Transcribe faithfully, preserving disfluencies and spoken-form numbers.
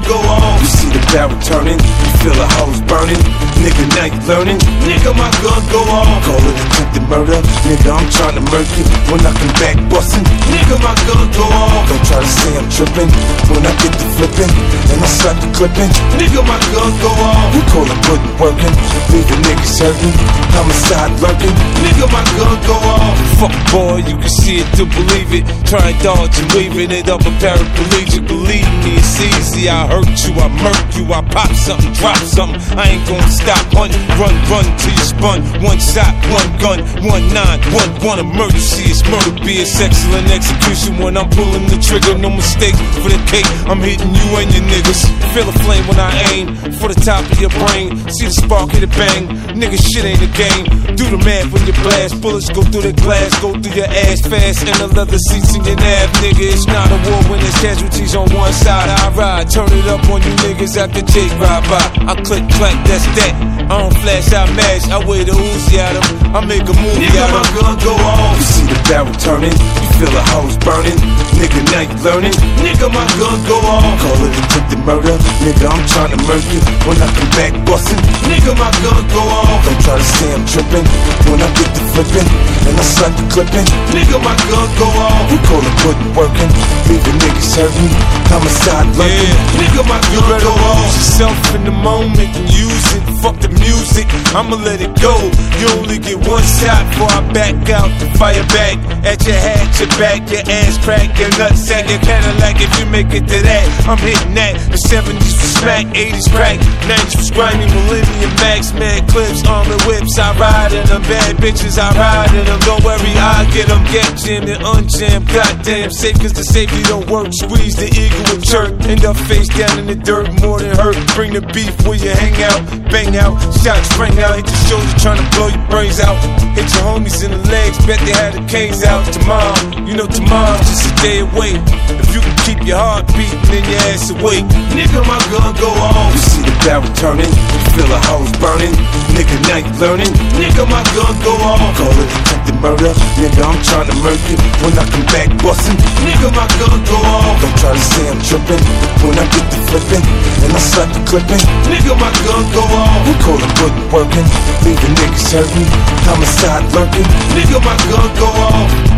go off. You see the barrel turning, you feel the hose burning. Nigga, now you learning. Nigga, my gun go off. Call it attempted murder. Nigga, I'm trying to murk you when I come back bustin'. Nigga, my gun go off. Don't try to say I'm trippin' when I get to flippin' and I slap the clippin'. Nigga, my gun go off. We call it puttin' workin', leaving niggas hurtin'. Homicide lurkin'. Nigga, my gun go off. Fuck boy, you can see it to believe it. Try and dodge and waving it up a paraplegic. Believe me, it's easy. I hurt you, I murk you, I pop something, drop something. I ain't gonna stop. Hunt, run, run till you spun. One shot, one gun, one nine, one one emergency. It's murder, be it's excellent execution when I'm pulling the trigger. No mistakes for the cake. I'm hitting you and your niggas. Feel a flame when I aim for the top of your brain. See the spark, hit it bang. Nigga, shit ain't a game. Do the math when you blast. Bullets go through the glass, go through your ass fast. And the leather seats in your nav, nigga. It's not a war when there's casualties on one side. I ride, turn it up on you niggas after Jake ride by. I click, clack, that's that. I don't flash, I mash. I weigh the Uzi at him. I make a movie Nigga, out of my gun go off. You see the barrel turning, you feel the hose burning. Nigga, now you learning. Nigga, my gun go off. Call it attempted murder. Nigga, I'm trying to murk you when I come back bustin'. Nigga, my gun go off. Don't try to say I'm trippin' when I get to flippin' and I slap the clippin'. Nigga, my gun go off. We call it puttin' workin', leaving niggas hurtin'. Homicide lurkin'. Yeah. Nigga, my gun go off. Lose yourself in the moment and use it. Fuck the music, I'ma let it go. You only get one shot before I back out. Fire back at your hat, your back, your ass crack, your nutsack, your Cadillac. If you make it to that, I'm hitting that. The seventies was smack, eighties crack, nineties was grimy, millennium max, mad clips, armored whips. I ride in them, bad bitches, I ride in them. Don't worry, I get them, get jammed and unjammed. Goddamn safe, cause the safety don't work. Squeeze the eagle and jerk, end up face down in the dirt, more than hurt. Bring the beef where you hang out, bang out, shots spring out, hit your shoulder trying to blow your brains out. Hit your homies in the legs, bet they had the canes out. Tomorrow, you know tomorrow's just a day away. If you can keep your heart beating, then your ass awake. Nigga, my gun go off. You see the barrel turning, you feel the hose burning. Nigga, now you learning. Nigga, my gun go off. Call it attempted murder. Nigga, I'm trying to murk you when I come back bustin'. Nigga, my gun go off. Don't try to say I'm trippin' when I get to flippin' and I slap the clippin'. Nigga, my gun go off. We call it puttin' workin', leaving niggas hurtin'. Homicide lurkin'. Nigga, my gun go off.